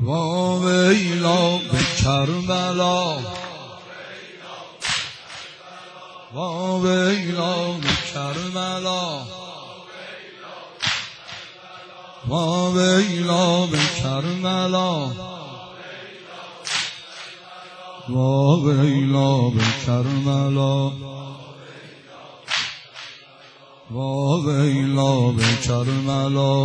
واویلا به کربلا، واویلا به کربلا، واویلا به کربلا، واویلا به کربلا، واویلا به کربلا،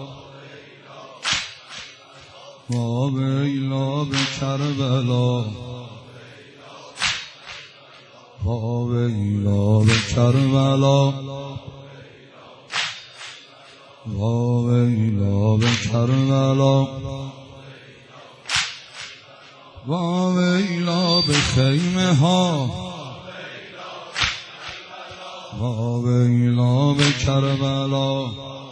واویلا به کربلا، واویلا به کربلا، واویلا به کربلا، واویلا به خیمه ها، واویلا به کربلا.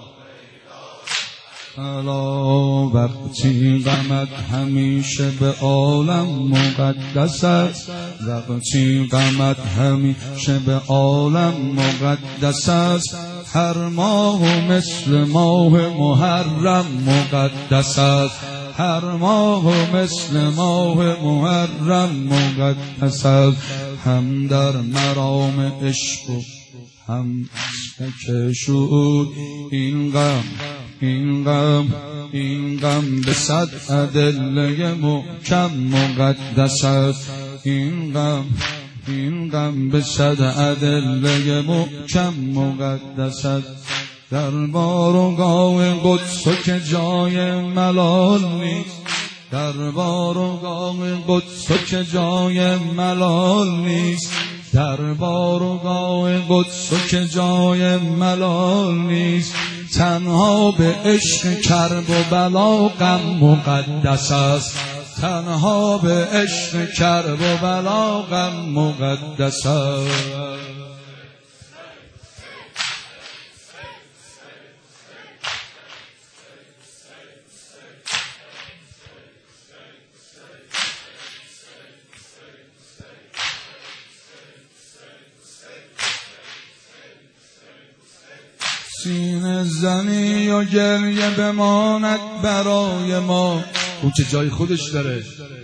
الا وقتی غمت همیشه به عالم مقدس است، وقتی غمت همیشه به عالم مقدس است، هر ماه مثل ماه محرم مقدس است، هر ماه مثل ماه محرم مقدس است. هم در مرام عشق و هم که شعور، این غم این غم این غم به صد ادله محکم مقدس است، این غم این غم به صد ادله محکم مقدس است. در بارگاه قدس که جای ملال نیست، در بارگاه قدس که جای ملال نیست، در بارگاه قدس که جای ملال نیست. تنها به عشق کرب و بلا غم مقدس است، تنها به عشق کرب و بلا غم مقدس است. سینه زنی و گریه بماند برای ما، اون که جای خودش داره.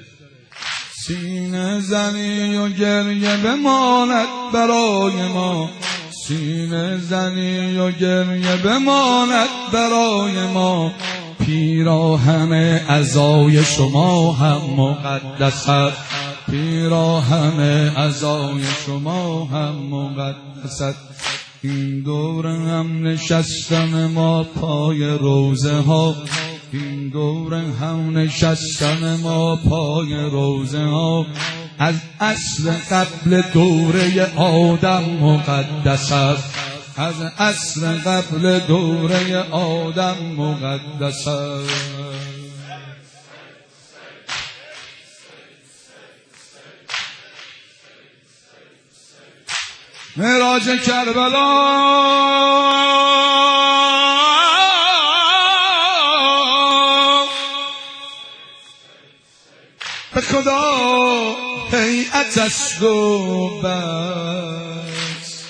سینه زنی و گریه بماند برای ما، سینه زنی و گریه بماند برای ما. پیراهن عزای شما هم مقدس است، پیراهن عزای شما هم مقدس است. این دور هم نشستن ما پای روزه ها، این دور هم نشستن ما پای روزه ها. از اصل قبل دوره آدم مقدس است، از اصل قبل دوره آدم مقدس است. معراج کربلا به خدا هیئت است و بس.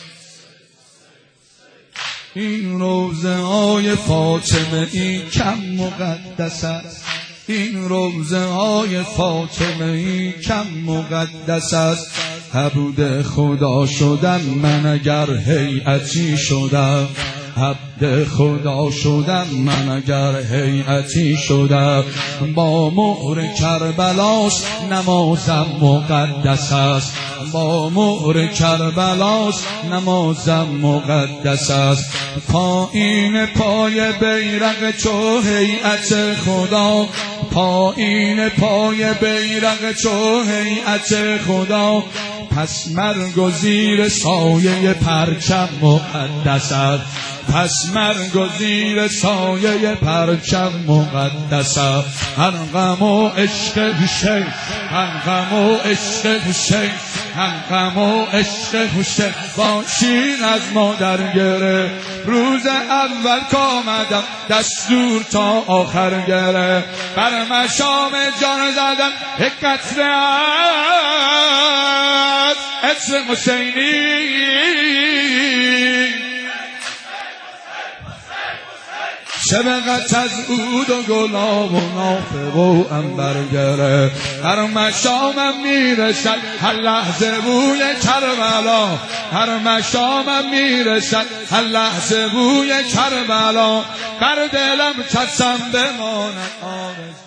این روزه های فاطمه ای کم مقدس است، این روزه های فاطمه ای کم مقدس است. عبد خدا شدم من اگر هیئتی شدم، عبد خدا شدم من اگر هیئتی شدم. با مهر کربلاس نمازم مقدس است، با مهر کربلاس نمازم مقدس است. پایین پای بیرق چو هیئت خدا، پایین پای بیرق چو هیئت خدا. پس مرگ و زیر سایه پرچم مقدس است، پس مرگ و زیر سایه پرچم مقدس است. هر غم و عشق حسین، هر غم و عشق حسین، هر غم و عشق حسین باشین از ما در گره. روز اول کامدم دستور تا آخر گره، بر مشام جان زدن یک قطره از عطر حسینی. چه بقت از عود و گلاب و نافه و عنبرگره هر مشامم میرسد هر لحظه بوی کربلا هر مشامم میرسد هر لحظه بوی کربلا بر دلم کسم بماند آرزو